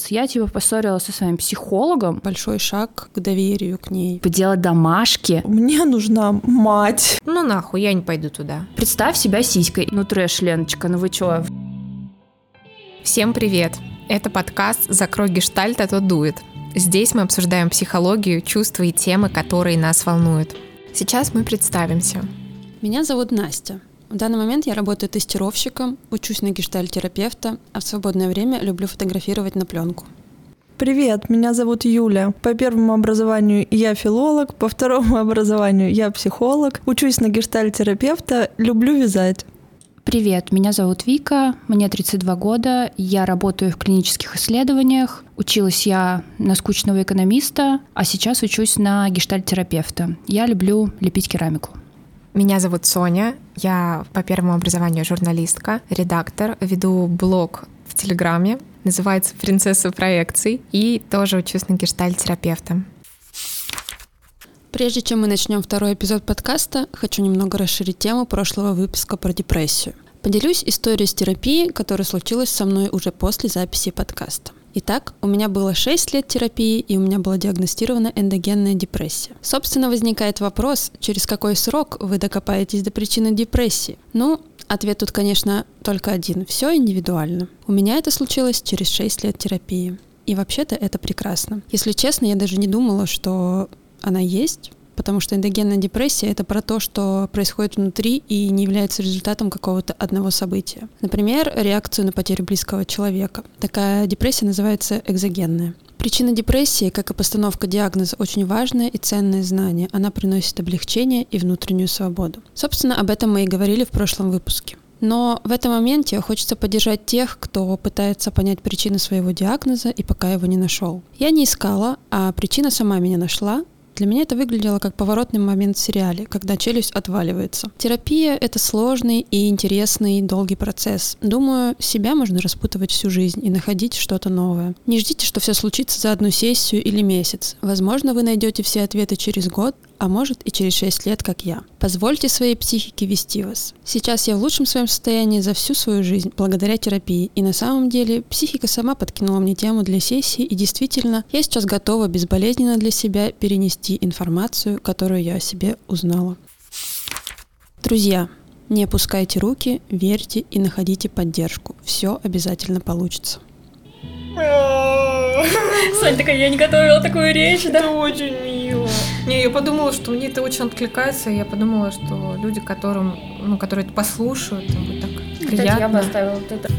Я поссорилась со своим психологом. Большой шаг к доверию к ней. Поделать домашки. Мне нужна мать. Ну нахуй, я не пойду туда. Представь себя сиськой. Ну трэш, Леночка, ну вы чё? Всем привет! Это подкаст «Закрой гештальт, а то дует». Здесь мы обсуждаем психологию, чувства и темы, которые нас волнуют. Сейчас мы представимся. Меня зовут Настя. В данный момент я работаю тестировщиком, учусь на гештальт-терапевта, а в свободное время люблю фотографировать на пленку. Привет, меня зовут Юля. По первому образованию я филолог, по второму образованию я психолог, учусь на гештальт-терапевта, люблю вязать. Привет, меня зовут Вика, мне 32 года, я работаю в клинических исследованиях, училась я на скучного экономиста, а сейчас учусь на гештальт-терапевта. Я люблю лепить керамику. Меня зовут Соня, я по первому образованию журналистка, редактор, веду блог в Телеграме, называется «Принцесса проекций», и тоже учусь на гештальт-терапевта. Прежде чем мы начнем второй эпизод подкаста, хочу немного расширить тему прошлого выпуска про депрессию. Поделюсь историей с терапией, которая случилась со мной уже после записи подкаста. Итак, у меня было 6 лет терапии, и у меня была диагностирована эндогенная депрессия. Собственно, возникает вопрос, через какой срок вы докопаетесь до причины депрессии? Ответ тут, конечно, только один. Все индивидуально. У меня это случилось через 6 лет терапии. И вообще-то это прекрасно. Если честно, я даже не думала, что она есть, потому что эндогенная депрессия — это про то, что происходит внутри и не является результатом какого-то одного события. Например, реакцию на потерю близкого человека. Такая депрессия называется экзогенная. Причина депрессии, как и постановка диагноза, очень важное и ценное знание. Она приносит облегчение и внутреннюю свободу. Собственно, об этом мы и говорили в прошлом выпуске. Но в этом моменте хочется поддержать тех, кто пытается понять причину своего диагноза и пока его не нашел. Я не искала, а причина сама меня нашла. Для меня это выглядело как поворотный момент в сериале, когда челюсть отваливается. Терапия — это сложный и интересный долгий процесс. Думаю, себя можно распутывать всю жизнь и находить что-то новое. Не ждите, что все случится за одну сессию или месяц. Возможно, вы найдете все ответы через год, а может и через 6 лет, как я. Позвольте своей психике вести вас. Сейчас я в лучшем своем состоянии за всю свою жизнь, благодаря терапии. И на самом деле психика сама подкинула мне тему для сессии, и действительно, я сейчас готова безболезненно для себя перенести информацию, которую я о себе узнала. Друзья, не опускайте руки, верьте и находите поддержку. Все обязательно получится. Соня такая, я не готовила такую речь, да? Это очень мило. Не, я подумала, что мне это очень откликается, и я подумала, что люди, которые это послушают, им будет так приятно. Я бы оставила вот это.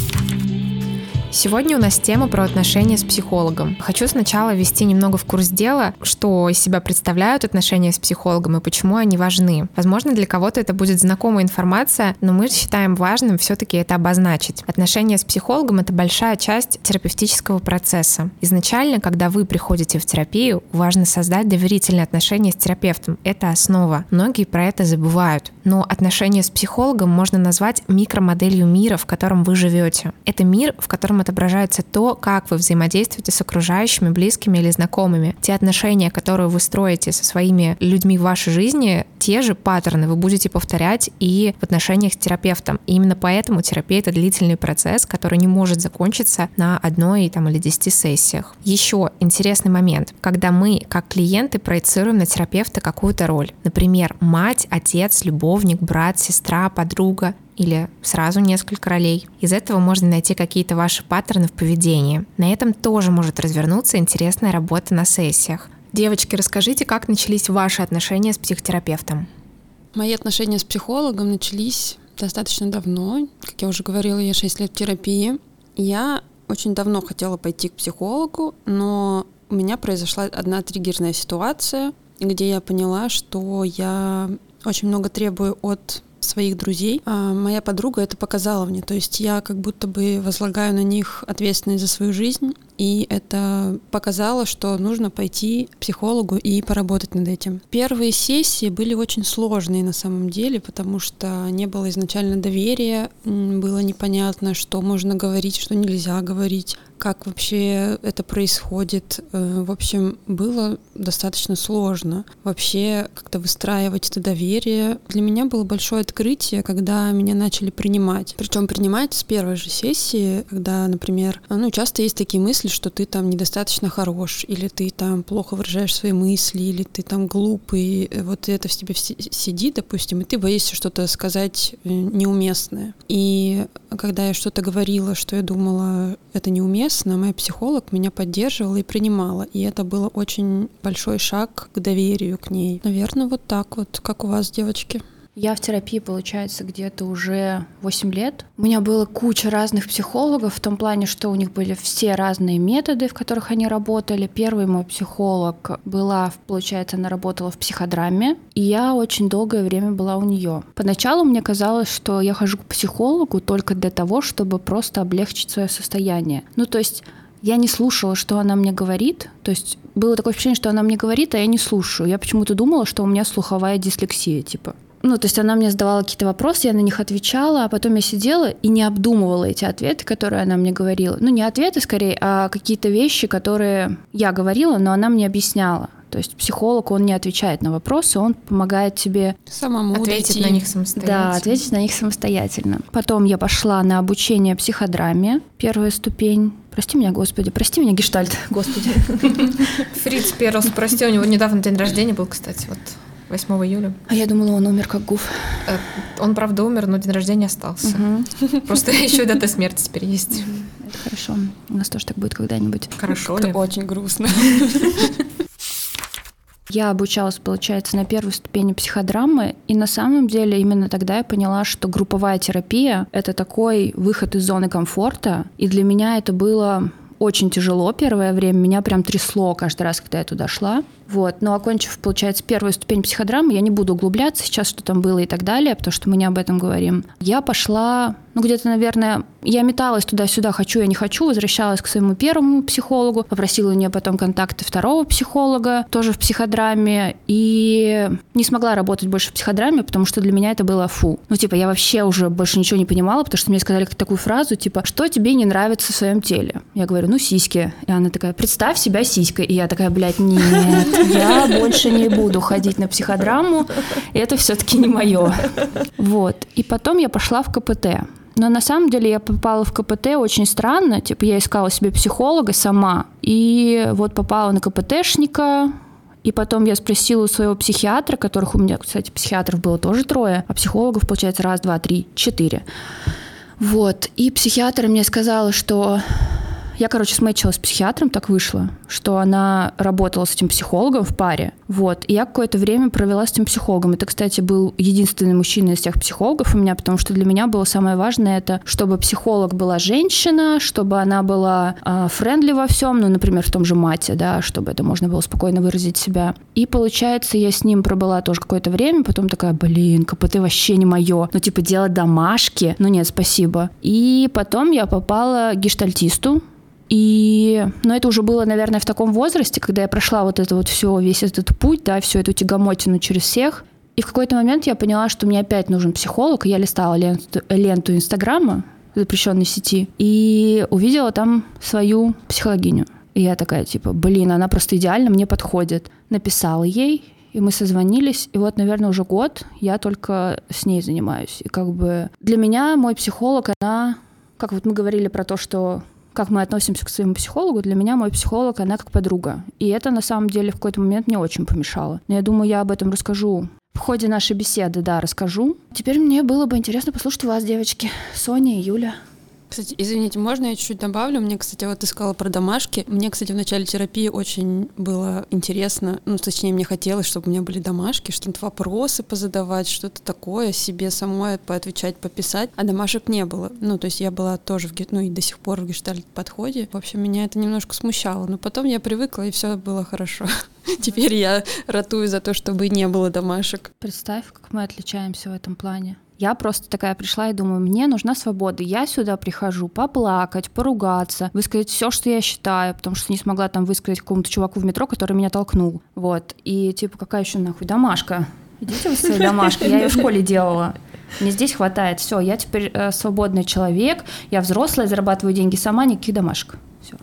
Сегодня у нас тема про отношения с психологом. Хочу сначала ввести немного в курс дела, что из себя представляют отношения с психологом и почему они важны. Возможно, для кого-то это будет знакомая информация, но мы считаем важным все-таки это обозначить. Отношения с психологом — это большая часть терапевтического процесса. Изначально, когда вы приходите в терапию, важно создать доверительные отношения с терапевтом. Это основа. Многие про это забывают. Но отношения с психологом можно назвать микромоделью мира, в котором вы живете. Это мир, в котором отображается то, как вы взаимодействуете с окружающими, близкими или знакомыми. Те отношения, которые вы строите со своими людьми в вашей жизни, те же паттерны вы будете повторять и в отношениях с терапевтом. И именно поэтому терапия — это длительный процесс, который не может закончиться на одной или 10 сессиях. Еще интересный момент. Когда мы, как клиенты, проецируем на терапевта какую-то роль. Например, мать, отец, любовник, брат, сестра, подруга, или сразу несколько ролей. Из этого можно найти какие-то ваши паттерны в поведении. На этом тоже может развернуться интересная работа на сессиях. Девочки, расскажите, как начались ваши отношения с психотерапевтом? Мои отношения с психологом начались достаточно давно. Как я уже говорила, я 6 лет в терапии. Я очень давно хотела пойти к психологу, но у меня произошла одна триггерная ситуация, где я поняла, что я очень много требую от своих друзей. Моя подруга это показала мне. То есть я как будто бы возлагаю на них ответственность за свою жизнь, и это показало, что нужно пойти к психологу и поработать над этим. Первые сессии были очень сложные на самом деле, потому что не было изначально доверия, было непонятно, что можно говорить, что нельзя говорить, как вообще это происходит. В общем, было достаточно сложно вообще как-то выстраивать это доверие. Для меня было большое открытие, когда меня начали принимать. Причем принимать с первой же сессии, когда, например, часто есть такие мысли, что ты там недостаточно хорош, или ты там плохо выражаешь свои мысли, или ты там глупый, вот это в тебе сидит, допустим, и ты боишься что-то сказать неуместное. И когда я что-то говорила, что я думала, это неуместно, моя психолог меня поддерживала и принимала. И это был очень большой шаг к доверию к ней. Наверное, вот так вот, как у вас, девочки. Я в терапии, получается, где-то уже 8 лет. У меня была куча разных психологов в том плане, что у них были все разные методы, в которых они работали. Первый мой психолог получается, она работала в психодраме, и я очень долгое время была у нее. Поначалу мне казалось, что я хожу к психологу только для того, чтобы просто облегчить свое состояние. То есть я не слушала, что она мне говорит. То есть было такое впечатление, что она мне говорит, а я не слушаю. Я почему-то думала, что у меня слуховая дислексия, типа. То есть она мне задавала какие-то вопросы, я на них отвечала, а потом я сидела и не обдумывала эти ответы, которые она мне говорила. Не ответы скорее, а какие-то вещи, которые я говорила, но она мне объясняла. То есть психолог, он не отвечает на вопросы, он помогает тебе самому ответить на них самостоятельно. Да, ответить на них самостоятельно. Потом я пошла на обучение психодраме, первая ступень. Прости меня, Господи, прости меня, гештальт, Господи. Фриц Перлс, прости, у него недавно день рождения был, кстати, 8 июля. А я думала, он умер как Гуф. Он, правда, умер, но день рождения остался. Просто еще дата смерти теперь есть. Это хорошо. У нас тоже так будет когда-нибудь. Хорошо ли? Это очень грустно. Я обучалась, получается, на первой ступени психодрамы, и на самом деле именно тогда я поняла, что групповая терапия — это такой выход из зоны комфорта, и для меня это было очень тяжело первое время, меня прям трясло каждый раз, когда я туда шла. Но окончив, получается, первую ступень психодрамы, я не буду углубляться сейчас, что там было и так далее, потому что мы не об этом говорим. Я пошла, где-то, наверное, я металась туда-сюда, хочу я не хочу, возвращалась к своему первому психологу, попросила у нее потом контакты второго психолога, тоже в психодраме, и не смогла работать больше в психодраме, потому что для меня это было фу. Я вообще уже больше ничего не понимала, потому что мне сказали такую фразу, что тебе не нравится в своем теле? Я говорю, сиськи. И она такая, представь себя сиськой. И я такая, блядь, нет, я больше не буду ходить на психодраму, это все-таки не мое. И потом я пошла в КПТ. Но на самом деле я попала в КПТ очень странно, я искала себе психолога сама, и попала на КПТшника, и потом я спросила у своего психиатра, которых у меня, кстати, психиатров было тоже 3, а психологов, получается, 1, 2, 3, 4. И психиатр мне сказала, что... Я, сметчилась с психиатром, так вышло, что она работала с этим психологом в паре. И я какое-то время провела с этим психологом. Это, кстати, был единственный мужчина из всех психологов у меня, потому что для меня было самое важное это, чтобы психолог была женщина, чтобы она была френдли во всем, например, в том же мате, да, чтобы это можно было спокойно выразить себя. И, получается, я с ним пробыла тоже какое-то время, потом такая, КПТ вообще не мое. делать домашки, нет, спасибо. И потом я попала к гештальтисту. Но это уже было, наверное, в таком возрасте, когда я прошла весь этот путь, да, всю эту тягомотину через всех. И в какой-то момент я поняла, что мне опять нужен психолог. И я листала ленту Инстаграма, запрещенной сети, и увидела там свою психологиню. И я такая, она просто идеально мне подходит. Написала ей, и мы созвонились. И наверное, уже год я только с ней занимаюсь. И для меня мой психолог, она... Как мы говорили про то, что... Как мы относимся к своему психологу, для меня мой психолог, она как подруга. И это, на самом деле, в какой-то момент мне очень помешало. Но я думаю, я об этом расскажу в ходе нашей беседы, да, расскажу. Теперь мне было бы интересно послушать вас, девочки, Соня и Юля. Кстати, извините, можно я чуть-чуть добавлю? Мне, кстати, ты сказала про домашки. Мне, кстати, в начале терапии очень было интересно, точнее, мне хотелось, чтобы у меня были домашки, что-то вопросы позадавать, что-то такое, себе самой поотвечать, пописать, а домашек не было. То есть я была тоже и до сих пор в гештальт-подходе. В общем, меня это немножко смущало, но потом я привыкла, и все было хорошо. Теперь я ратую за то, чтобы не было домашек. Представь, как мы отличаемся в этом плане. Я просто такая пришла и думаю, мне нужна свобода. Я сюда прихожу поплакать, поругаться, высказать все, что я считаю, потому что не смогла там высказать какому-то чуваку в метро, который меня толкнул. И какая еще нахуй домашка? Идите вы с своей домашкой, я ее в школе делала. Мне здесь хватает. Все, я теперь свободный человек, я взрослая, зарабатываю деньги сама, никаких домашек. Все.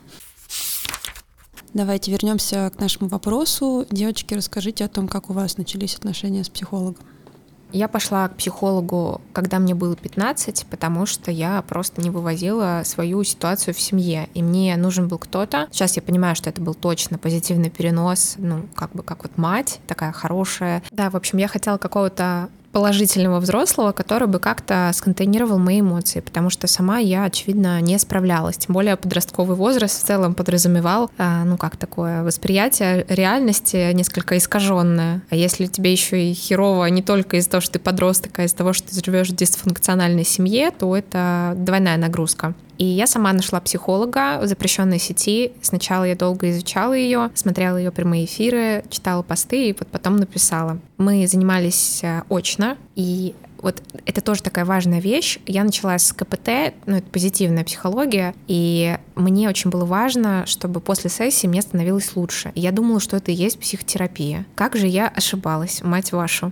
Давайте вернемся к нашему вопросу. Девочки, расскажите о том, как у вас начались отношения с психологом. Я пошла к психологу, когда мне было 15, потому что я просто не вывозила свою ситуацию в семье, и мне нужен был кто-то. Сейчас я понимаю, что это был точно позитивный перенос, как вот мать такая хорошая. Да, в общем, я хотела какого-то положительного взрослого, который бы как-то сконтейнировал мои эмоции, потому что сама я, очевидно, не справлялась. Тем более подростковый возраст в целом подразумевал, такое восприятие реальности несколько искаженное. А если тебе еще и херово не только из-за того, что ты подросток, а из-за того, что ты живешь в дисфункциональной семье, то это двойная нагрузка. И я сама нашла психолога в запрещенной сети. Сначала я долго изучала ее, смотрела ее прямые эфиры, читала посты и вот потом написала. Мы занимались очно, и вот это тоже такая важная вещь. Я начала с КПТ, это позитивная психология, и мне очень было важно, чтобы после сессии мне становилось лучше. И я думала, что это и есть психотерапия. Как же я ошибалась, мать вашу.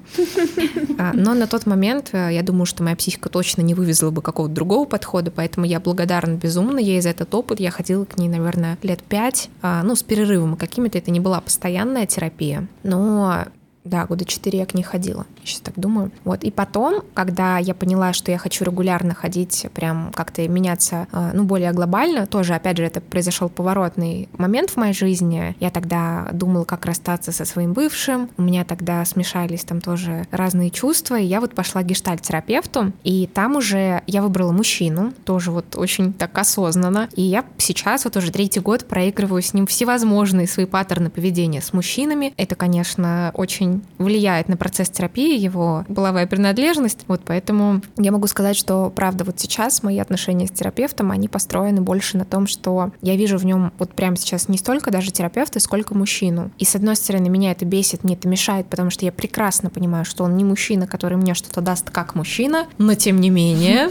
Но на тот момент я думаю, что моя психика точно не вывезла бы какого-то другого подхода, поэтому я благодарна безумно ей за этот опыт. Я ходила к ней, наверное, лет 5, с перерывом какими-то. Это не была постоянная терапия, но... Да, года 4 я к ней ходила, я сейчас так думаю. Вот. И потом, когда я поняла, что я хочу регулярно ходить, прям как-то меняться, более глобально, тоже, опять же, это произошел поворотный момент в моей жизни. Я тогда думала, как расстаться со своим бывшим. У меня тогда смешались там тоже разные чувства. И я вот пошла к гештальт-терапевту, и там уже я выбрала мужчину, тоже вот очень так осознанно. И я сейчас вот уже 3-й год проигрываю с ним всевозможные свои паттерны поведения с мужчинами. Это, конечно, очень влияет на процесс терапии, его половая принадлежность. Вот поэтому я могу сказать, что, правда, вот сейчас мои отношения с терапевтом, они построены больше на том, что я вижу в нем вот прямо сейчас не столько даже терапевта, сколько мужчину. И с одной стороны, меня это бесит, мне это мешает, потому что я прекрасно понимаю, что он не мужчина, который мне что-то даст как мужчина, но тем не менее.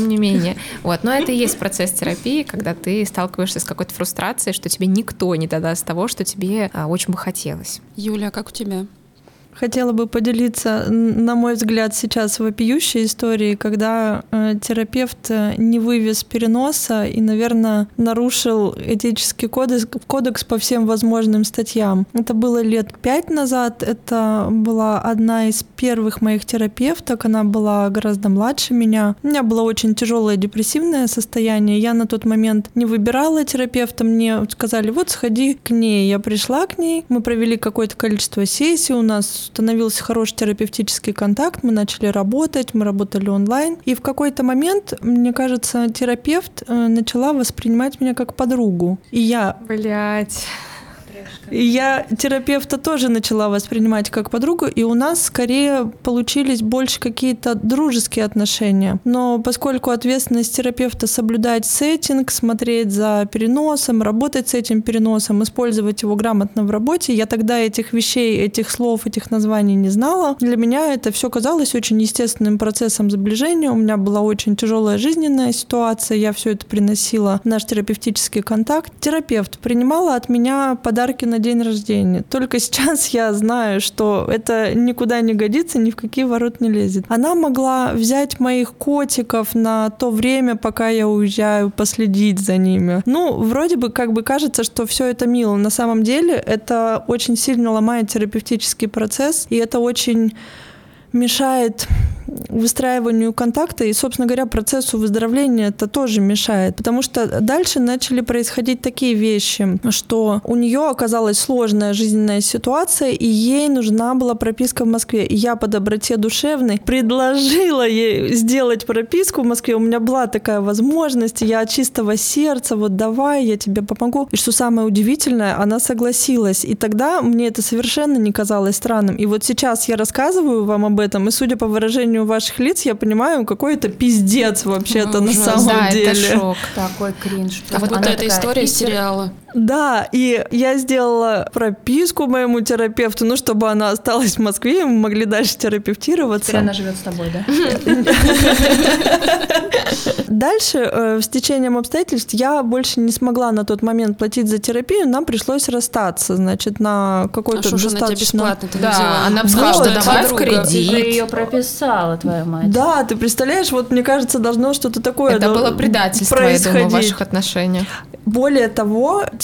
Вот. Но это и есть процесс терапии, когда ты сталкиваешься с какой-то фрустрацией, что тебе никто не додаст того, что тебе очень бы хотелось. Юля, как у тебя? Хотела бы поделиться, на мой взгляд, сейчас вопиющей историей, когда терапевт не вывез переноса и, наверное, нарушил этический кодекс по всем возможным статьям. Это было лет 5 назад. Это была одна из первых моих терапевток. Она была гораздо младше меня. У меня было очень тяжелое депрессивное состояние. Я на тот момент не выбирала терапевта. Мне сказали, вот сходи к ней. Я пришла к ней. Мы провели какое-то количество сессий. У нас установился хороший терапевтический контакт, мы начали работать, мы работали онлайн. И в какой-то момент, мне кажется, терапевт начала воспринимать меня как подругу. И я терапевта тоже начала воспринимать как подругу, и у нас скорее получились больше какие-то дружеские отношения. Но поскольку ответственность терапевта соблюдать сеттинг, смотреть за переносом, работать с этим переносом, использовать его грамотно в работе, я тогда этих вещей, этих слов, этих названий не знала. Для меня это все казалось очень естественным процессом сближения. У меня была очень тяжелая жизненная ситуация, я все это приносила в наш терапевтический контакт. Терапевт принимала от меня подарки на день рождения. Только сейчас я знаю, что это никуда не годится, ни в какие ворота не лезет. Она могла взять моих котиков на то время, пока я уезжаю, последить за ними. Вроде бы кажется, что все это мило. На самом деле это очень сильно ломает терапевтический процесс, и это очень мешает выстраиванию контакта и, собственно говоря, процессу выздоровления это тоже мешает, потому что дальше начали происходить такие вещи, что у нее оказалась сложная жизненная ситуация, и ей нужна была прописка в Москве. И я по доброте душевной предложила ей сделать прописку в Москве. У меня была такая возможность, я от чистого сердца, вот давай, я тебе помогу. И что самое удивительное, она согласилась. И тогда мне это совершенно не казалось странным. И вот сейчас я рассказываю вам об этом, и судя по выражению ваших лиц, я понимаю, какой это пиздец вообще-то на самом деле. Это шок. Такой кринж. Вот эта история из сериала. Да, и я сделала прописку моему терапевту, чтобы она осталась в Москве, и мы могли дальше терапевтироваться. Теперь она живет с тобой, да? Дальше, с течением обстоятельств, я больше не смогла на тот момент платить за терапию, нам пришлось расстаться, на какой-то достаточно... Она тебе бесплатно взяла? Да, она бы сказала, что давай в кредит. Ты ее прописала, твоя мать. Да, ты представляешь, мне кажется, должно что-то такое это было предательство, я думаю, в ваших отношениях. Более того,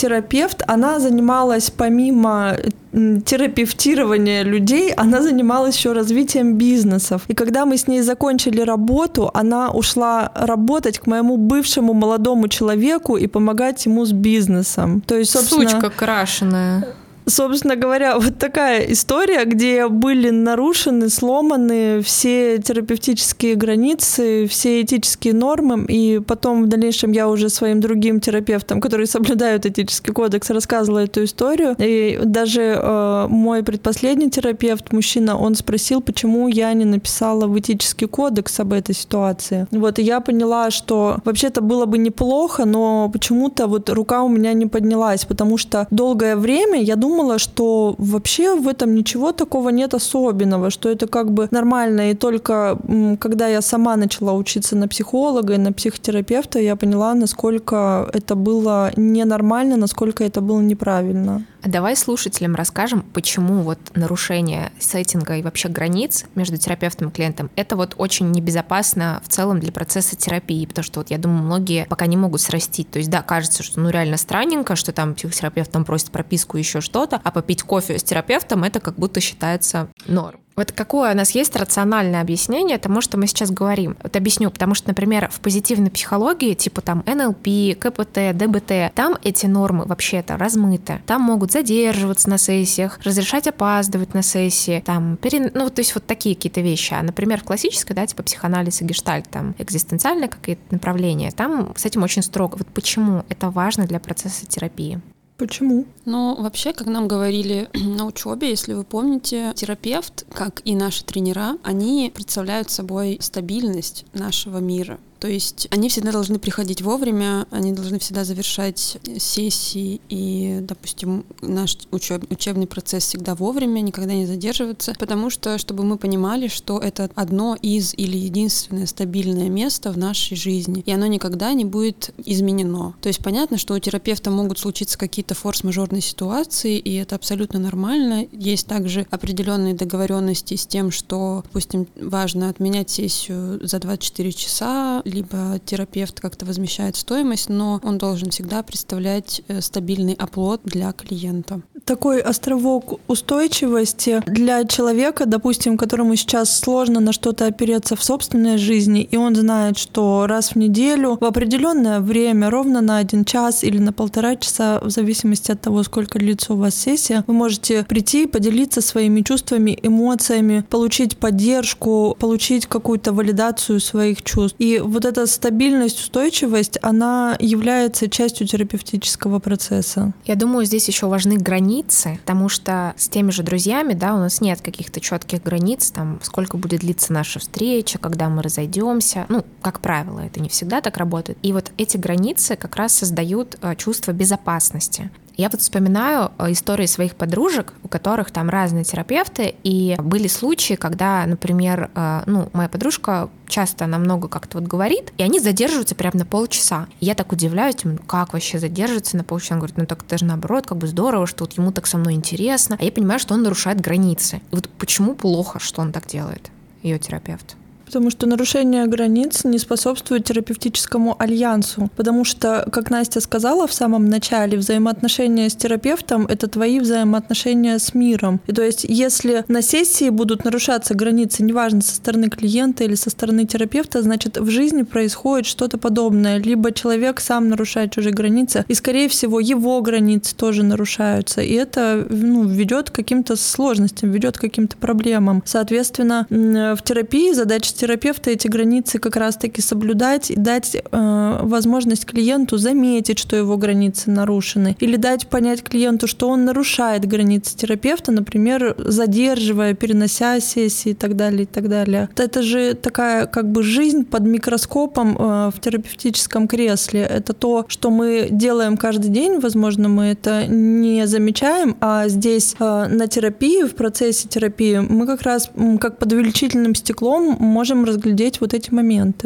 психотерапевт, она занималась помимо терапевтирования людей, она занималась еще развитием бизнесов. И когда мы с ней закончили работу, она ушла работать к моему бывшему молодому человеку и помогать ему с бизнесом. То есть, собственно... Сучка крашеная. Собственно говоря, вот такая история, где были нарушены, сломаны все терапевтические границы, все этические нормы, и потом в дальнейшем я уже своим другим терапевтам, которые соблюдают этический кодекс, рассказывала эту историю. И даже мой предпоследний терапевт, мужчина, он спросил, почему я не написала в этический кодекс об этой ситуации. Вот, и я поняла, что вообще-то было бы неплохо, но почему-то вот рука у меня не поднялась, потому что долгое время я думала, что вообще в этом ничего такого нет особенного, что это как бы нормально. И только когда я сама начала учиться на психолога и на психотерапевта, я поняла, насколько это было ненормально, насколько это было неправильно. А давай слушателям расскажем, почему вот нарушение сеттинга и вообще границ между терапевтом и клиентом — это вот очень небезопасно в целом для процесса терапии, потому что вот я думаю, многие пока не могут срастить. То есть да, кажется, что реально странненько, что там психотерапевт там просит прописку, еще что-то, а попить кофе с терапевтом — это как будто считается норм. Вот какое у нас есть рациональное объяснение тому, что мы сейчас говорим? Вот объясню, потому что, например, в позитивной психологии, типа там НЛП, КПТ, ДБТ, там эти нормы вообще-то размыты. Там могут задерживаться на сессиях, разрешать опаздывать на сессии, там, ну, то есть вот такие какие-то вещи. А, например, в классической, да, типа психоанализ и гештальт, там, экзистенциальные какие-то направления, там с этим очень строго. Вот почему это важно для процесса терапии? Почему? Ну, вообще, как нам говорили на учебе, если вы помните, терапевт, как и наши тренера, они представляют собой стабильность нашего мира. То есть они всегда должны приходить вовремя, они должны всегда завершать сессии и, допустим, наш учебный процесс всегда вовремя, никогда не задерживаться, потому что, чтобы мы понимали, что это одно из или единственное стабильное место в нашей жизни, и оно никогда не будет изменено. То есть понятно, что у терапевта могут случиться какие-то форс-мажорные ситуации, и это абсолютно нормально. Есть также определенные договоренности с тем, что, допустим, важно отменять сессию за 24 часа, либо терапевт как-то возмещает стоимость, но он должен всегда представлять стабильный оплот для клиента. Такой островок устойчивости для человека, допустим, которому сейчас сложно на что-то опереться в собственной жизни, и он знает, что раз в неделю в определенное время, ровно на 1 час или на 1,5 часа, в зависимости от того, сколько длится у вас сессия, вы можете прийти, поделиться своими чувствами, эмоциями, получить поддержку, получить какую-то валидацию своих чувств. И вот эта стабильность, устойчивость, она является частью терапевтического процесса. Я думаю, здесь еще важны границы, потому что с теми же друзьями, да, у нас нет каких-то четких границ, там, сколько будет длиться наша встреча, когда мы разойдемся. Ну, как правило, это не всегда так работает. И вот эти границы как раз создают чувство безопасности. Я вот вспоминаю истории своих подружек, у которых там разные терапевты, и были случаи, когда, например, моя подружка часто она много как-то вот говорит, и они задерживаются прямо на полчаса. И я так удивляюсь, как вообще задерживаться на полчаса? Он говорит, так это же наоборот, как бы здорово, что вот ему так со мной интересно. А я понимаю, что он нарушает границы. И вот почему плохо, что он так делает, ее терапевт? Потому что нарушение границ не способствует терапевтическому альянсу. Потому что, как Настя сказала в самом начале, взаимоотношения с терапевтом — это твои взаимоотношения с миром. И то есть, если на сессии будут нарушаться границы, неважно, со стороны клиента или со стороны терапевта, значит, в жизни происходит что-то подобное. Либо человек сам нарушает чужие границы, и, скорее всего, его границы тоже нарушаются. И это ведет к каким-то сложностям, ведет к каким-то проблемам. Соответственно, в терапии задача терапевта эти границы как раз-таки соблюдать и дать возможность клиенту заметить, что его границы нарушены, или дать понять клиенту, что он нарушает границы терапевта, например, задерживая, перенося сессии и так далее, и так далее. Это же такая как бы жизнь под микроскопом в терапевтическом кресле. Это то, что мы делаем каждый день, возможно, мы это не замечаем, а здесь на терапии, в процессе терапии мы как раз как под увеличительным стеклом можем разглядеть вот эти моменты.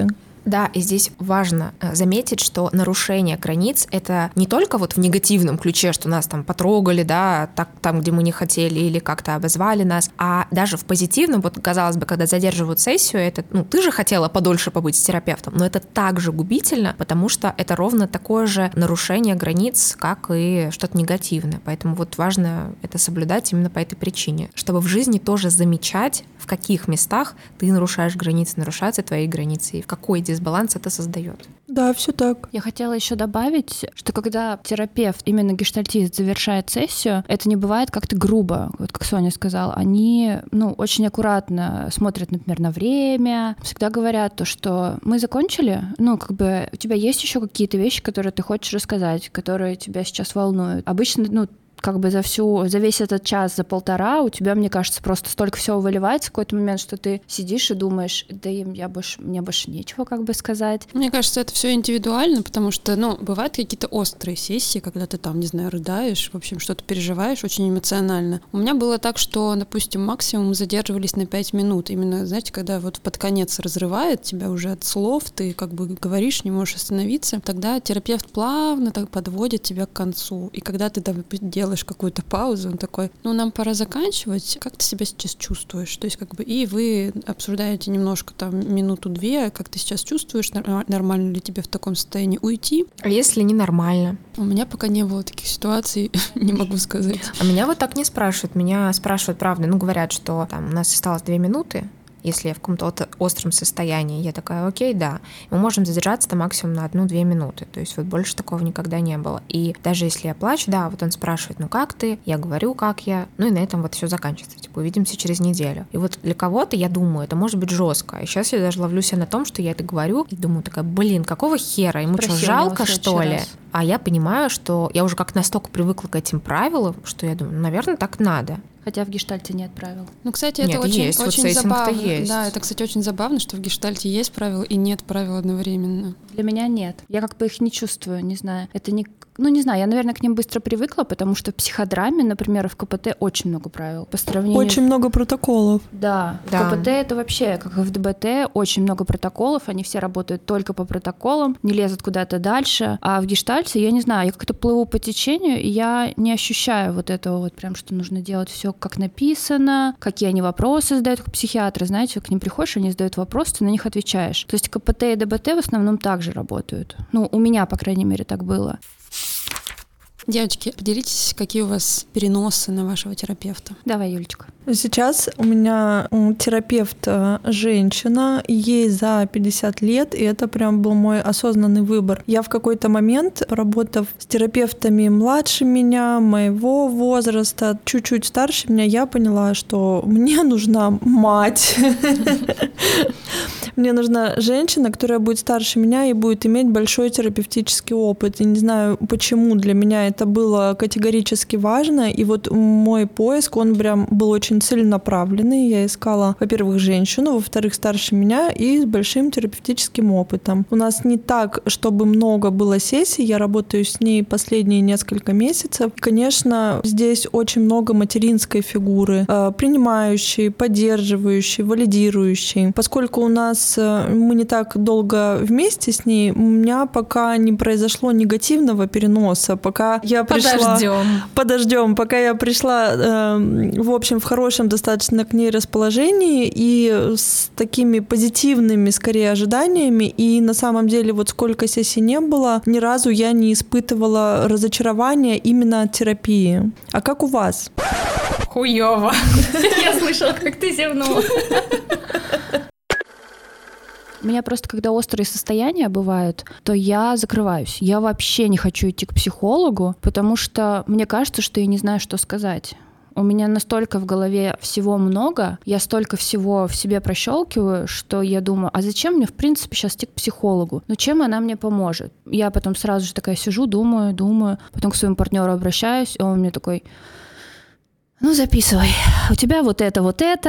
Да, и здесь важно заметить, что нарушение границ — это не только вот в негативном ключе, что нас там потрогали, да, там, где мы не хотели, или как-то обозвали нас, а даже в позитивном, вот, казалось бы, когда задерживают сессию, это, ты же хотела подольше побыть с терапевтом, но это также губительно, потому что это ровно такое же нарушение границ, как и что-то негативное. Поэтому вот важно это соблюдать именно по этой причине, чтобы в жизни тоже замечать, в каких местах ты нарушаешь границы, нарушаются твои границы, и в какой дисбаланс это создает. Да, все так. Я хотела еще добавить, что когда терапевт, именно гештальтист, завершает сессию, это не бывает как-то грубо. Вот как Соня сказала, они очень аккуратно смотрят, например, на время, всегда говорят то, что мы закончили, у тебя есть еще какие-то вещи, которые ты хочешь рассказать, которые тебя сейчас волнуют. Обычно, за весь этот час, за полтора у тебя, мне кажется, просто столько всего выливается в какой-то момент, что ты сидишь и думаешь, мне больше нечего сказать. Мне кажется, это все индивидуально, потому что, бывают какие-то острые сессии, когда ты там, не знаю, рыдаешь, в общем, что-то переживаешь очень эмоционально. У меня было так, что, допустим, максимум задерживались на 5 минут. Именно, знаете, когда вот под конец разрывает тебя уже от слов, ты говоришь, не можешь остановиться, тогда терапевт плавно так подводит тебя к концу. И когда ты там делаешь какую-то паузу, он такой, нам пора заканчивать, как ты себя сейчас чувствуешь? То есть и вы обсуждаете немножко там минуту-две, как ты сейчас чувствуешь, нормально ли тебе в таком состоянии уйти? А если ненормально? У меня пока не было таких ситуаций, не могу сказать. А меня вот так не спрашивают, меня спрашивают, правда, говорят, что там у нас осталось 2 минуты, если я в каком-то остром состоянии, я такая, окей, да, мы можем задержаться там максимум на 1-2 минуты, то есть вот больше такого никогда не было. И даже если я плачу, да, вот он спрашивает, как ты, я говорю, как я, и на этом вот все заканчивается, увидимся через неделю. И вот для кого-то, я думаю, это может быть жестко. И сейчас я даже ловлю себя на том, что я это говорю, и думаю такая, какого хера, ему что, жалко, что ли? А я понимаю, что я уже как настолько привыкла к этим правилам, что я думаю, наверное, так надо. Хотя в гештальте нет правил. Кстати, это очень забавно. Есть. Да, это, кстати, очень забавно, что в гештальте есть правила и нет правил одновременно. Для меня нет. Я их не чувствую, не знаю. Это не знаю, я, наверное, к ним быстро привыкла, потому что в психодраме, например, в КПТ очень много правил. По сравнению... Очень много протоколов. Да. В КПТ это вообще, как и в ДБТ, очень много протоколов, они все работают только по протоколам, не лезут куда-то дальше. А в гештальте, я не знаю, я как-то плыву по течению, и я не ощущаю вот этого вот прям, что нужно делать все как написано, какие они вопросы задают, как психиатры, знаете, к ним приходишь, они задают вопросы, ты на них отвечаешь. То есть КПТ и ДБТ в основном также работают. У меня, по крайней мере, так было. Девочки, поделитесь, какие у вас переносы на вашего терапевта. Давай, Юлечка. Сейчас у меня терапевт женщина, ей за 50 лет, и это прям был мой осознанный выбор. Я в какой-то момент, поработав с терапевтами младше меня, моего возраста, чуть-чуть старше меня, я поняла, что мне нужна мать. Мне нужна женщина, которая будет старше меня и будет иметь большой терапевтический опыт. И не знаю, почему для меня это было категорически важно. И вот мой поиск, он прям был очень целенаправленный. Я искала, во-первых, женщину, во-вторых, старше меня и с большим терапевтическим опытом. У нас не так, чтобы много было сессий. Я работаю с ней последние несколько месяцев. Конечно, здесь очень много материнской фигуры, принимающей, поддерживающей, валидирующей. Поскольку у нас мы не так долго вместе с ней, у меня пока не произошло негативного переноса, пока я пришла... Подождем. Пока я пришла, в общем, в хорошем достаточно к ней расположении и с такими позитивными, скорее, ожиданиями. И на самом деле, вот сколько сессий не было, ни разу я не испытывала разочарования именно от терапии. А как у вас? Хуёво. Я слышала, как ты зевнула. У меня просто, когда острые состояния бывают, то я закрываюсь. Я вообще не хочу идти к психологу, потому что мне кажется, что я не знаю, что сказать. У меня настолько в голове всего много, я столько всего в себе прощелкиваю, что я думаю, а зачем мне, в принципе, сейчас идти к психологу? Ну, чем она мне поможет? Я потом сразу же такая сижу, думаю, потом к своему партнеру обращаюсь, и он мне такой... Ну, записывай. У тебя вот это.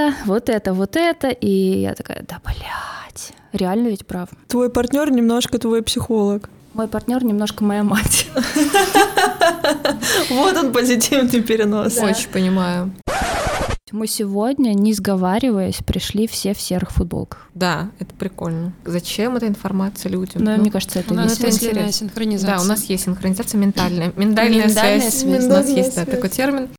И я такая, да, блядь. Реально ведь прав. Твой партнер немножко твой психолог. Мой партнер немножко моя мать. Вот он, позитивный перенос. Очень понимаю. Мы сегодня, не сговариваясь, пришли все в серых футболках. Да, это прикольно. Зачем эта информация людям? Но мне кажется, это у нас весело. мысленная синхронизация. Да, у нас есть синхронизация ментальная. Миндальная связь. У нас есть такой термин.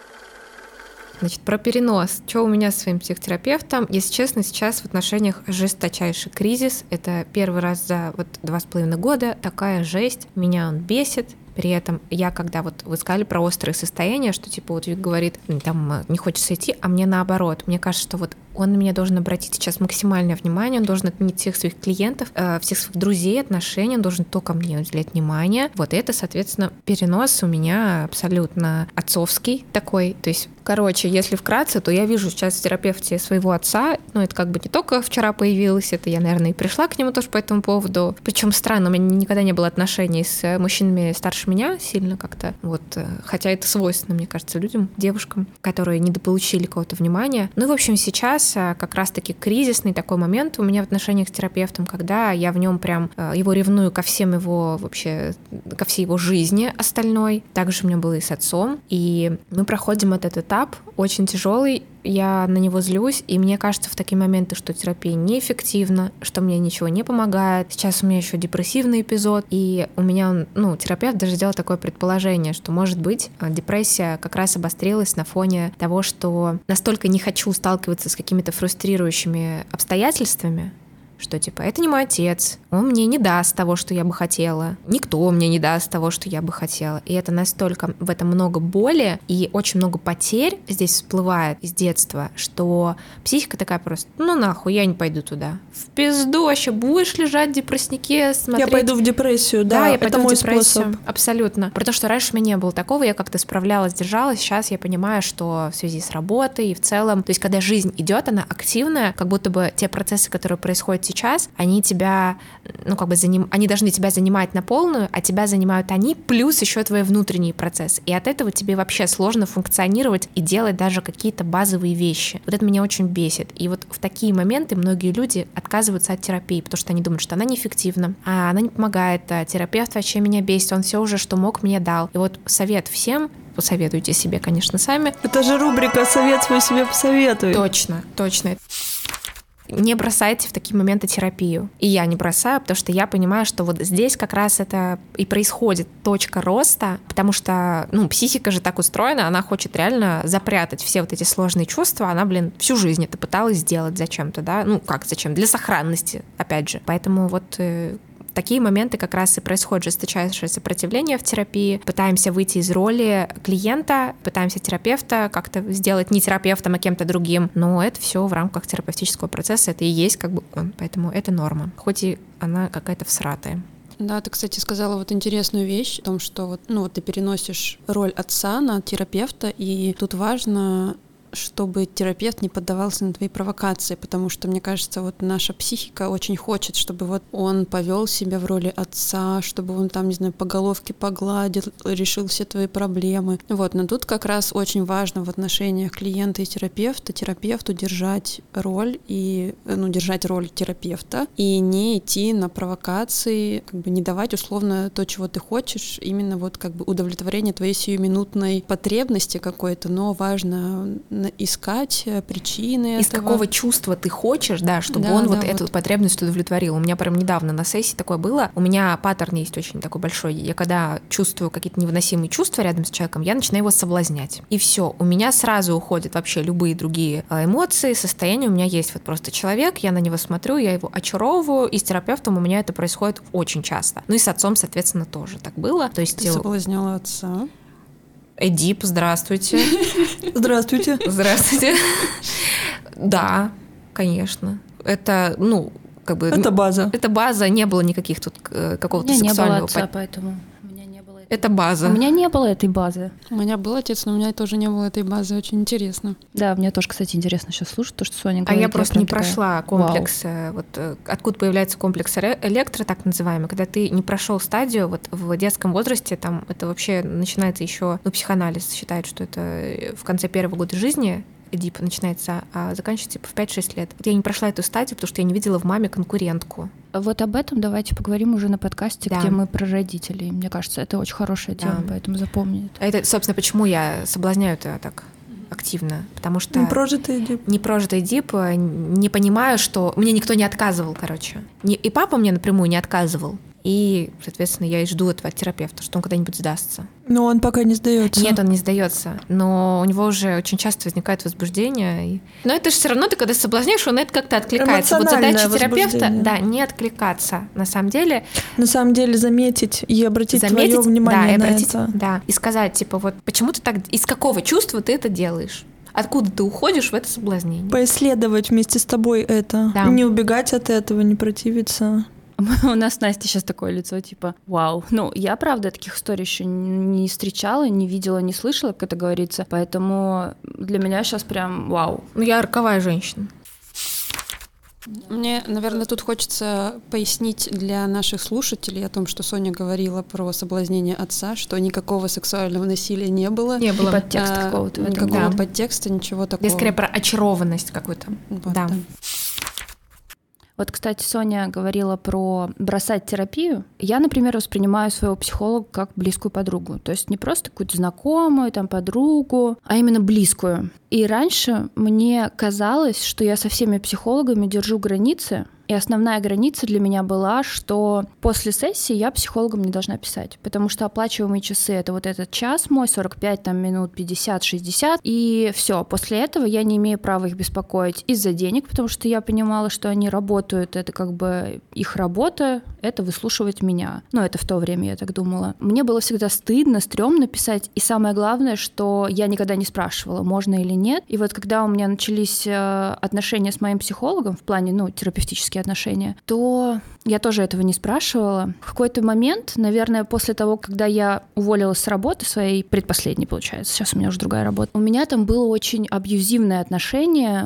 Значит, про перенос. Что у меня с своим психотерапевтом? Если честно, сейчас в отношениях жесточайший кризис. Это первый раз за 2,5 года. Такая жесть. Меня он бесит. При этом я, когда вы сказали про острые состояния, что типа Вик говорит, там не хочется идти, а мне наоборот. Мне кажется, что он на меня должен обратить сейчас максимальное внимание, он должен отменить всех своих клиентов, всех своих друзей, отношений, он должен только мне уделять внимание. И это, соответственно, перенос у меня абсолютно отцовский такой. То есть, если вкратце, то я вижу сейчас в терапевте своего отца, это не только вчера появилось, это я, наверное, и пришла к нему тоже по этому поводу. Причем странно, у меня никогда не было отношений с мужчинами старше меня сильно как-то, хотя это свойственно, мне кажется, людям, девушкам, которые недополучили какого-то внимания. В общем, сейчас как раз-таки кризисный такой момент у меня в отношениях с терапевтом, когда я в нем прям его ревную ко всем его вообще, ко всей его жизни остальной. Также у меня было и с отцом, и мы проходим этот этап очень тяжелый. Я на него злюсь, и мне кажется в такие моменты, что терапия неэффективна, что мне ничего не помогает. Сейчас у меня еще депрессивный эпизод, и у меня, терапевт даже сделал такое предположение, что, может быть, депрессия как раз обострилась на фоне того, что настолько не хочу сталкиваться с какими-то фрустрирующими обстоятельствами, что это не мой отец, он мне не даст того, что я бы хотела, никто мне не даст того, что я бы хотела. И это настолько, в этом много боли и очень много потерь здесь всплывает из детства, что психика такая просто, нахуй, я не пойду туда. В пизду вообще, будешь лежать в депресснике, смотреть. Я пойду в депрессию, да, я это пойду мой в депрессию. способ. Абсолютно. Про то, что раньше у меня не было такого, я как-то справлялась, держалась. Сейчас я понимаю, что в связи с работой и в целом, то есть когда жизнь идет, она активная, как будто бы те процессы, которые происходят сейчас, они тебя, они должны тебя занимать на полную, а тебя занимают они, плюс еще твои внутренние процессы. И от этого тебе вообще сложно функционировать и делать даже какие-то базовые вещи. Это меня очень бесит. И в такие моменты многие люди отказываются от терапии, потому что они думают, что она неэффективна, а она не помогает, а терапевт вообще меня бесит, он все уже, что мог, мне дал. И совет всем, посоветуйте себе, конечно, сами. Это же рубрика «Совет свой себе посоветуй». Точно. Не бросайте в такие моменты терапию. И я не бросаю, потому что я понимаю, что здесь как раз это и происходит точка роста, потому что, психика же так устроена, она хочет реально запрятать все эти сложные чувства, она, всю жизнь это пыталась сделать зачем-то, да? Зачем? Для сохранности, опять же. Поэтому такие моменты как раз и происходит жесточайшее сопротивление в терапии. Пытаемся выйти из роли клиента, пытаемся терапевта как-то сделать не терапевтом, а кем-то другим. Но это все в рамках терапевтического процесса, это и есть он. Поэтому это норма, хоть и она какая-то всратая. Да, ты, кстати, сказала интересную вещь о том, что ты переносишь роль отца на терапевта, и тут важно, чтобы терапевт не поддавался на твои провокации, потому что, мне кажется, наша психика очень хочет, чтобы он повел себя в роли отца, чтобы он по головке погладил, решил все твои проблемы. Но тут как раз очень важно в отношениях клиента и терапевта терапевту держать роль держать роль терапевта и не идти на провокации, не давать условно то, чего ты хочешь, именно удовлетворение твоей сиюминутной потребности какой-то, но важно искать причины из этого. Какого чувства ты хочешь, чтобы он эту потребность удовлетворил. У меня прям недавно на сессии такое было. У меня паттерн есть очень такой большой. Я когда чувствую какие-то невыносимые чувства рядом с человеком, я начинаю его соблазнять. И все. У меня сразу уходят вообще любые другие эмоции, состояния. У меня есть просто человек, я на него смотрю, я его очаровываю, и с терапевтом у меня это происходит очень часто. И с отцом, соответственно, тоже так было. То есть ты соблазняла отца? Эдип, здравствуйте. Здравствуйте. Здравствуйте. Да, конечно. Это, Это база. Это база, не было никаких тут какого-то сексуального... У меня не было отца, поэтому... Это база. У меня не было этой базы. У меня был отец, но у меня тоже не было этой базы. Очень интересно. Да, мне тоже, кстати, интересно сейчас слушать то, что Соня говорит. А я просто не прошла комплекс, Вау. Откуда появляется комплекс электро, так называемый, когда ты не прошел стадию в детском возрасте, там это вообще начинается еще, психоанализ считает, что это в конце первого года жизни, Эдип начинается, а заканчивается в 5-6 лет. Я не прошла эту стадию, потому что я не видела в маме конкурентку. Об этом давайте поговорим уже на подкасте, где мы про родителей. Мне кажется, это очень хорошая тема, поэтому запомни это. Это, собственно, почему я соблазняю-то так активно, потому что... Непрожитый Эдип. Непрожитый Эдип, не понимаю, что... Мне никто не отказывал, короче. И папа мне напрямую не отказывал. И, соответственно, я и жду этого от терапевта, что он когда-нибудь сдастся. Но он пока не сдается. Нет, он не сдается. Но у него уже очень часто возникает возбуждение. Но это же все равно ты, когда соблазняешь, он это как-то откликается. Вот задача терапевта, да, не откликаться. На самом деле заметить и обратить твое внимание на это. Да, и сказать, типа, вот почему ты так, из какого чувства ты это делаешь? Откуда ты уходишь в это соблазнение? Поисследовать вместе с тобой это. Да. Не убегать от этого, не противиться. У нас Настя сейчас такое лицо, типа, вау. Ну, я, правда, таких историй еще не встречала, не видела, не слышала, как это говорится. Поэтому для меня сейчас прям вау. Ну, я роковая женщина. Мне, наверное, тут хочется пояснить для наших слушателей о том, что Соня говорила про соблазнение отца, что никакого сексуального насилия не было. Не было. И подтекста какого-то. Никакого подтекста, ничего такого. Я скорее про очарованность какую-то. Вот, да. Вот, кстати, Соня говорила про бросать терапию. Я, например, воспринимаю своего психолога как близкую подругу. То есть не просто какую-то знакомую, там, подругу, а именно близкую. И раньше мне казалось, что я со всеми психологами держу границы. И основная граница для меня была, что после сессии я психологам не должна писать, потому что оплачиваемые часы — это вот этот час мой, 45 там, минут, 50, 60, и все. После этого я не имею права их беспокоить из-за денег, потому что я понимала, что они работают, это как бы их работа, это выслушивать меня. Ну, это в то время я так думала. Мне было всегда стыдно, стрёмно писать, и самое главное, что я никогда не спрашивала, можно или нет. И вот когда у меня начались отношения с моим психологом, в плане, терапевтические отношения, то я тоже этого не спрашивала. В какой-то момент, наверное, после того, когда я уволилась с работы своей, предпоследней, получается, сейчас у меня уже другая работа, у меня там было очень абьюзивное отношение,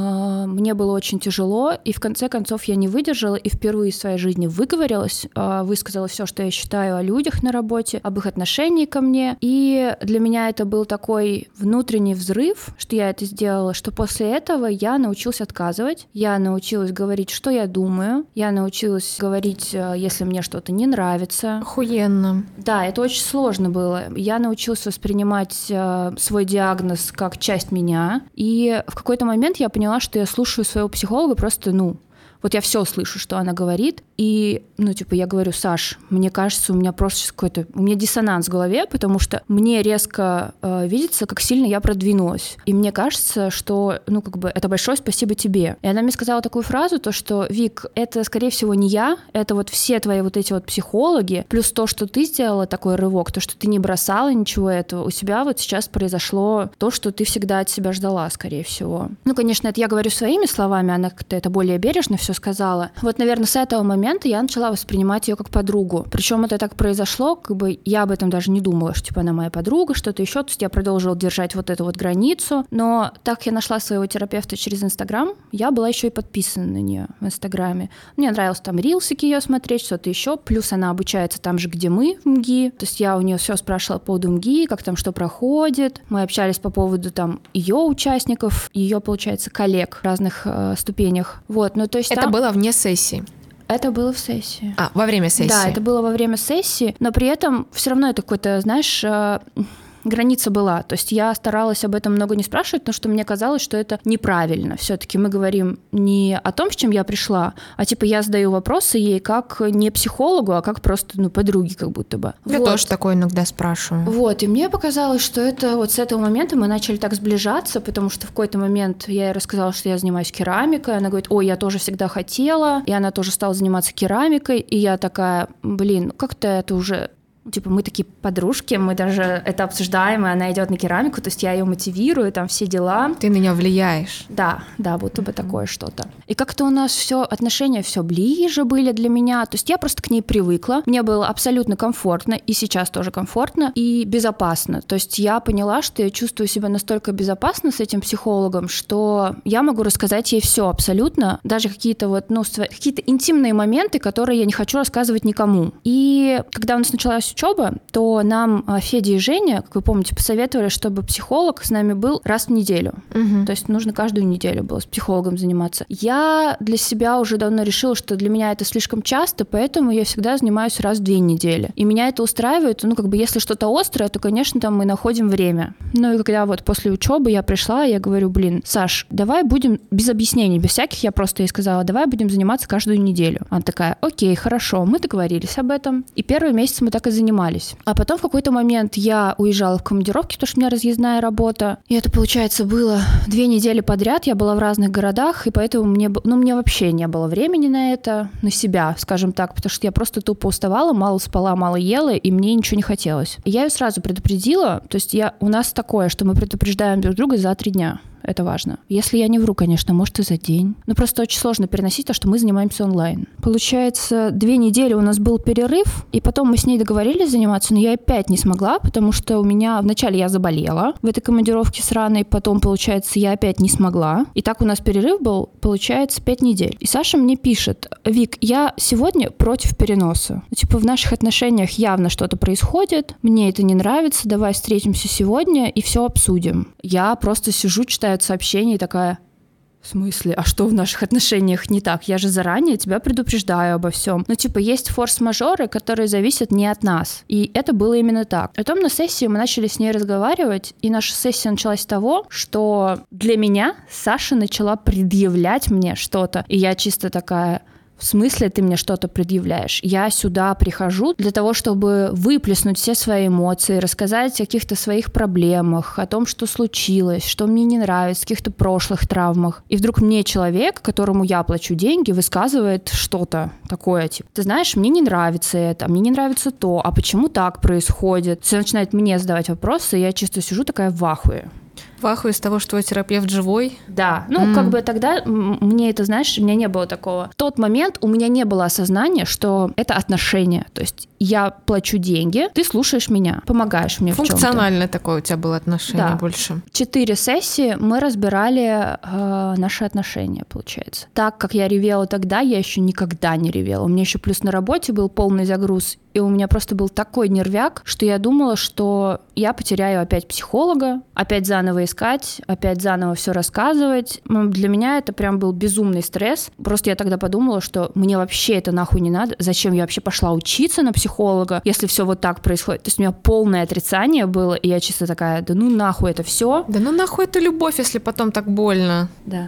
мне было очень тяжело, и в конце концов я не выдержала, и впервые в своей жизни выговорилась, высказала все, что я считаю о людях на работе, об их отношении ко мне, и для меня это был такой внутренний взрыв, что я это сделала, что после этого я научилась отказывать, я научилась говорить, что я думаю, я научилась говорить, если мне что-то не нравится. Охуенно. Да, это очень сложно было. Я научилась воспринимать свой диагноз как часть меня, и в какой-то момент я поняла, что я слушаю своего психолога просто, вот я все слышу, что она говорит, и, я говорю: Саш, мне кажется, у меня просто какой-то... У меня диссонанс в голове, потому что мне резко видится, как сильно я продвинулась. И мне кажется, что, это большое спасибо тебе. И она мне сказала такую фразу, то, что, Вик, это, скорее всего, не я, это вот все твои вот эти вот психологи, плюс то, что ты сделала такой рывок, то, что ты не бросала ничего этого, у тебя вот сейчас произошло то, что ты всегда от себя ждала, скорее всего. Конечно, это я говорю своими словами, она как-то это более бережно все сказала. Вот, наверное, с этого момента я начала воспринимать ее как подругу. Причем это так произошло, я об этом даже не думала, что она моя подруга, что-то еще. То есть я продолжила держать вот эту вот границу. Но так я нашла своего терапевта через Инстаграм, я была еще и подписана на нее в Инстаграме. Мне нравилось там рилсики ее смотреть, что-то еще. Плюс она обучается там же, где мы, в МГИ. То есть я у нее все спрашивала по поводу МГИ, как там что проходит. Мы общались по поводу там ее участников, ее, получается, коллег в разных ступенях. Вот, то есть это было вне сессии? Это было в сессии. Во время сессии? Да, это было во время сессии, но при этом все равно это какой-то, граница была. То есть я старалась об этом много не спрашивать, потому что мне казалось, что это неправильно. Все-таки мы говорим не о том, с чем я пришла, а я задаю вопросы ей как не психологу, а как просто подруге как будто бы. Я тоже такое иногда спрашиваю. И мне показалось, что это вот с этого момента мы начали так сближаться, потому что в какой-то момент я ей рассказала, что я занимаюсь керамикой, она говорит: ой, я тоже всегда хотела, и она тоже стала заниматься керамикой, и я такая: как-то это уже... мы такие подружки, мы даже это обсуждаем, и она идет на керамику, то есть я ее мотивирую, там все дела. Ты на нее влияешь. Да, будто бы такое что-то. И как-то у нас отношения все ближе были для меня, то есть я просто к ней привыкла, мне было абсолютно комфортно, и сейчас тоже комфортно, и безопасно. То есть я поняла, что я чувствую себя настолько безопасно с этим психологом, что я могу рассказать ей все абсолютно, даже какие-то какие-то интимные моменты, которые я не хочу рассказывать никому. И когда у нас началась учеба, то нам Федя и Женя, как вы помните, посоветовали, чтобы психолог с нами был раз в неделю. То есть нужно каждую неделю было с психологом заниматься. Я для себя уже давно решила, что для меня это слишком часто, поэтому я всегда занимаюсь раз в 2 недели. И меня это устраивает. Если что-то острое, то, конечно, там мы находим время. Ну и когда вот после учебы я пришла, я говорю, Саш, давай будем без объяснений, без всяких, я просто ей сказала, давай будем заниматься каждую неделю. Она такая, окей, хорошо, мы договорились об этом. И первый месяц мы так и занимались. А потом в какой-то момент я уезжала в командировки, потому что у меня разъездная работа. И это, получается, было 2 недели подряд, я была в разных городах, и поэтому мне вообще не было времени на это, на себя, скажем так, потому что я просто тупо уставала, мало спала, мало ела, и мне ничего не хотелось. Я ее сразу предупредила, то есть у нас такое, что мы предупреждаем друг друга за 3 дня. Это важно. Если я не вру, конечно, может и за день. Но просто очень сложно переносить то, что мы занимаемся онлайн. Получается, 2 недели у нас был перерыв, и потом мы с ней договорились заниматься, но я опять не смогла, потому что вначале я заболела в этой командировке сраной, потом, получается, я опять не смогла. И так у нас перерыв был, получается, 5 недель. И Саша мне пишет, Вик, я сегодня против переноса. В наших отношениях явно что-то происходит, мне это не нравится, давай встретимся сегодня и все обсудим. Я просто сижу, читаю сообщение и такая, в смысле? А что в наших отношениях не так? Я же заранее тебя предупреждаю обо всем. Есть форс-мажоры, которые зависят не от нас. И это было именно так. Потом на сессии мы начали с ней разговаривать, и наша сессия началась с того, что для меня Саша начала предъявлять мне что-то. И я чисто такая... В смысле ты мне что-то предъявляешь? Я сюда прихожу для того, чтобы выплеснуть все свои эмоции, рассказать о каких-то своих проблемах, о том, что случилось, что мне не нравится, каких-то прошлых травмах. И вдруг мне человек, которому я плачу деньги, высказывает что-то такое, ты знаешь, мне не нравится это, мне не нравится то, а почему так происходит? Все начинает мне задавать вопросы, и я чисто сижу такая в ахуе. В ахуе из того, что твой терапевт живой? Да, тогда мне это, знаешь, у меня не было такого. В тот момент у меня не было осознания, что это отношения. То есть я плачу деньги, ты слушаешь меня, помогаешь мне в чем-то. Функциональное такое у тебя было отношение больше. 4 сессии мы разбирали наши отношения, получается. Так как я ревела тогда, я еще никогда не ревела. У меня еще плюс на работе был полный загруз, и у меня просто был такой нервяк, что я думала, что я потеряю опять психолога, опять заново искать, опять заново все рассказывать. Для меня это прям был безумный стресс. Просто я тогда подумала, что мне вообще это нахуй не надо. Зачем я вообще пошла учиться на психолога, если все вот так происходит? То есть у меня полное отрицание было, и я чисто такая, да ну нахуй это все. Да ну нахуй это любовь, если потом так больно. Да.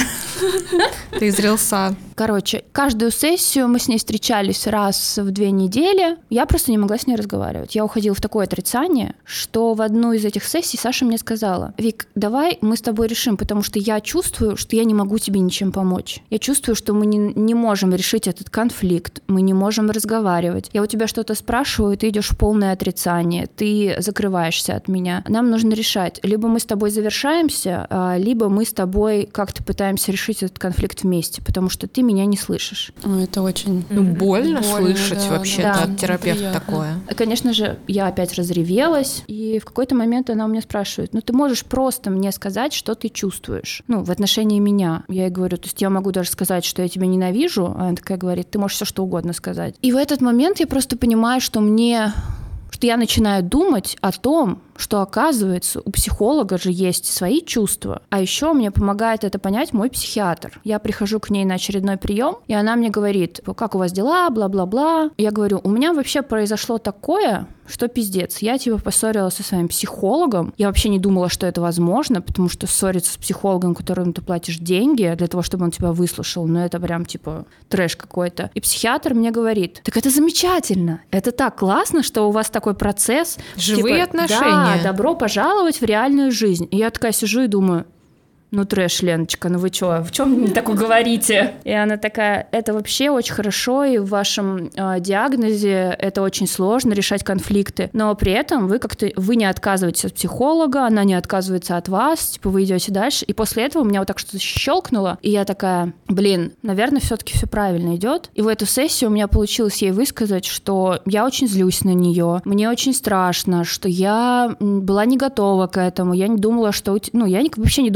Ты из рилса. Короче, каждую сессию мы с ней встречались раз в 2 недели. Я просто не могла с ней разговаривать. Я уходила в такое отрицание, что в одну из этих сессий Саша мне сказала: Вик, давай мы с тобой решим, потому что я чувствую, что я не могу тебе ничем помочь. Я чувствую, что мы не можем решить этот конфликт, мы не можем разговаривать. Я у тебя что-то спрашиваю, ты идешь в полное отрицание, ты закрываешься от меня. Нам нужно решать. Либо мы с тобой завершаемся, либо мы с тобой как-то пытаемся решить этот конфликт вместе, потому что ты меня не слышишь. Это очень больно слышать вообще-то от терапевта неприятно. такое. Конечно же, я опять разревелась, и в какой-то момент она у меня спрашивает: ты можешь просто мне сказать, что ты чувствуешь? В отношении меня. Я ей говорю, то есть я могу даже сказать, что я тебя ненавижу, а она такая говорит: ты можешь все что угодно сказать. И в этот момент я просто понимаю, что я начинаю думать о том, что, оказывается, у психолога же есть свои чувства. А еще мне помогает это понять мой психиатр. Я прихожу к ней на очередной прием, и она мне говорит: как у вас дела, бла-бла-бла. Я говорю: у меня вообще произошло такое, что пиздец. Я поссорилась со своим психологом. Я вообще не думала, что это возможно, потому что ссориться с психологом, которому ты платишь деньги для того, чтобы он тебя выслушал, это прям трэш какой-то. И психиатр мне говорит: так это замечательно, это так классно, что у вас такой процесс. Живые отношения. Да, добро пожаловать в реальную жизнь. И я такая сижу и думаю: трэш, Леночка, вы чё, в чем вы такое говорите? И она такая: это вообще очень хорошо, и в вашем диагнозе это очень сложно решать конфликты, но при этом вы не отказываетесь от психолога, она не отказывается от вас, вы идете дальше. И после этого у меня так что-то щелкнуло, и я такая: наверное, все-таки все правильно идет. И в эту сессию у меня получилось ей высказать, что я очень злюсь на нее, мне очень страшно, что я была не готова к этому, я не думала, что... я вообще не думала про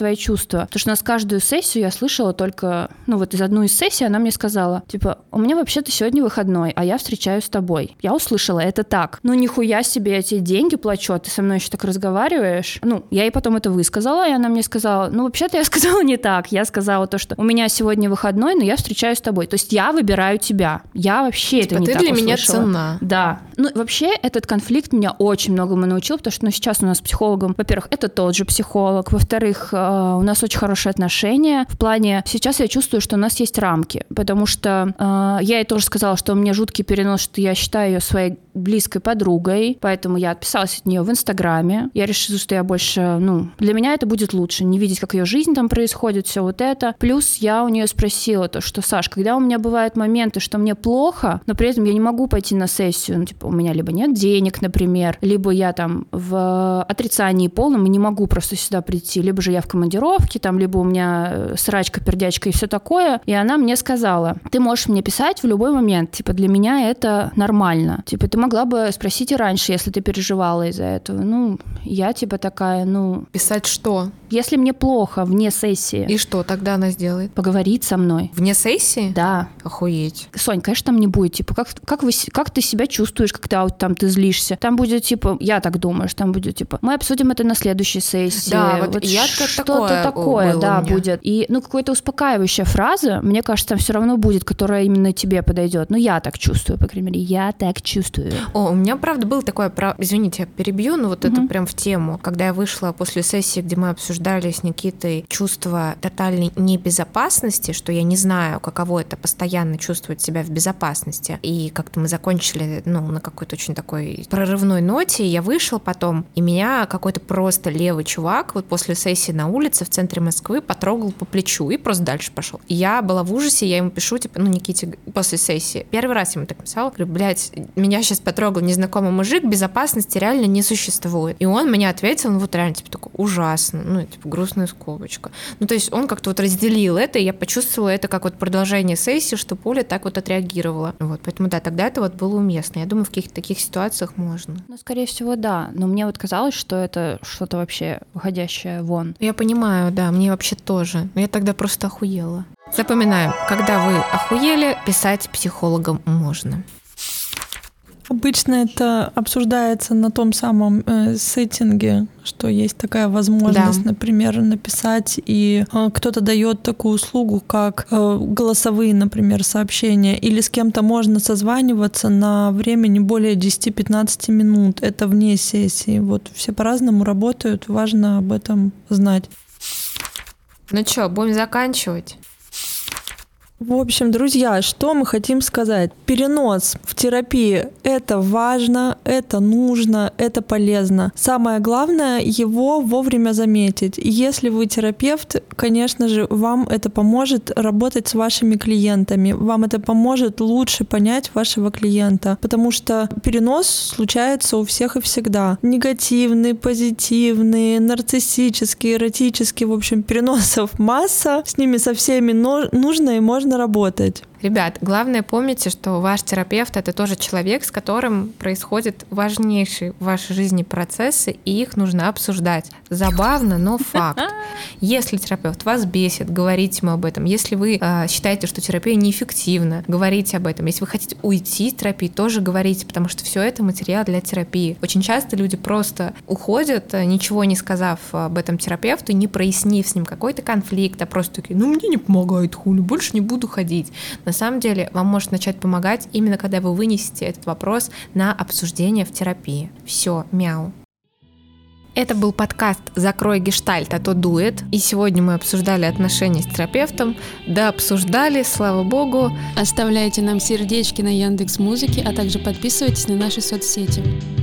твои чувства. Потому что у нас каждую сессию я слышала только... из одной из сессий она мне сказала, у меня вообще-то сегодня выходной, а я встречаюсь с тобой. Я услышала, это так. Нихуя себе, я тебе деньги плачу, а ты со мной еще так разговариваешь. Я ей потом это высказала, и она мне сказала, вообще-то я сказала не так. Я сказала то, что у меня сегодня выходной, но я встречаюсь с тобой. То есть я выбираю тебя. Я вообще это не так услышала. Ты для меня ценна. Да. Вообще этот конфликт меня очень многому научил, потому что сейчас у нас с психологом, во-первых, это тот же психолог, во-вторых, у нас очень хорошие отношения. В плане, сейчас я чувствую, что у нас есть рамки, потому что я ей тоже сказала, что у меня жуткий перенос, что я считаю ее своей близкой подругой, поэтому я отписалась от нее в Инстаграме. Я решила, что я больше, для меня это будет лучше, не видеть, как ее жизнь там происходит, все вот это. Плюс я у нее спросила то, что, Саш, когда у меня бывают моменты, что мне плохо, но при этом я не могу пойти на сессию, у меня либо нет денег, например, либо я там в отрицании полном и не могу просто сюда прийти, либо же я в командировке, либо у меня срачка, пердячка и все такое. И она мне сказала, ты можешь мне писать в любой момент, для меня это нормально. Ты могла бы спросить и раньше, если ты переживала из-за этого. Я такая, Писать что? Если мне плохо вне сессии. И что тогда она сделает? Поговорить со мной. Вне сессии? Да. Охуеть. Сонь, конечно, там не будет, как ты себя чувствуешь, когда ты злишься. Там будет, я так думаю, что там будет, мы обсудим это на следующей сессии. Да, что-то такое, да, будет. И, какая-то успокаивающая фраза, мне кажется, там все равно будет, которая именно тебе подойдет. Я так чувствую, по крайней мере, я так чувствую. У меня, правда, было такое, извините, я перебью, но это прям в тему. Когда я вышла после сессии, где мы обсуждали с Никитой чувство тотальной небезопасности, что я не знаю, каково это постоянно чувствовать себя в безопасности. И как-то мы закончили, на какой-то очень такой прорывной ноте. Я вышла потом, и меня какой-то просто левый чувак после сессии на улице в центре Москвы потрогал по плечу и просто дальше пошел. И я была в ужасе, я ему пишу, Никите после сессии. Первый раз ему так писала, говорю, блядь, меня сейчас потрогал незнакомый мужик, безопасности реально не существует. И он мне ответил, реально, такой, ужасно, грустная скобочка. То есть он как-то разделил это, и я почувствовала это как продолжение сессии, что Поля так отреагировала. Поэтому да, тогда это было уместно. Я думаю, в каких-то таких ситуациях можно. Скорее всего, да. Но мне казалось, что это что-то вообще выходящее вон. Я понимаю, да, мне вообще тоже. Но я тогда просто охуела. Запоминаем, когда вы охуели, писать психологам можно. Обычно это обсуждается на том самом сеттинге, что есть такая возможность, например, написать, и кто-то дает такую услугу, как голосовые, например, сообщения, или с кем-то можно созваниваться на время не более 10-15 минут. Это вне сессии. Все по-разному работают, важно об этом знать. Будем заканчивать? В общем, друзья, что мы хотим сказать? Перенос в терапии – это важно, это нужно, это полезно. Самое главное – его вовремя заметить. Если вы терапевт, конечно же, вам это поможет работать с вашими клиентами, вам это поможет лучше понять вашего клиента, потому что перенос случается у всех и всегда. Негативный, позитивный, нарциссический, эротический, в общем, переносов масса, с ними со всеми нужно и можно работать. Ребят, главное помните, что ваш терапевт — это тоже человек, с которым происходят важнейшие в вашей жизни процессы, и их нужно обсуждать. Забавно, но факт. Если терапевт вас бесит, говорите ему об этом. Если вы считаете, что терапия неэффективна, говорите об этом. Если вы хотите уйти из терапии, тоже говорите, потому что все это материал для терапии. Очень часто люди просто уходят, ничего не сказав об этом терапевту, не прояснив с ним какой-то конфликт, а просто такие, мне не помогает, хули, больше не буду ходить. На самом деле вам может начать помогать именно когда вы вынесете этот вопрос на обсуждение в терапии. Все, мяу. Это был подкаст «Закрой гештальт, а то дует». И сегодня мы обсуждали отношения с терапевтом. Да, обсуждали, слава богу. Оставляйте нам сердечки на Яндекс.Музыке, а также подписывайтесь на наши соцсети.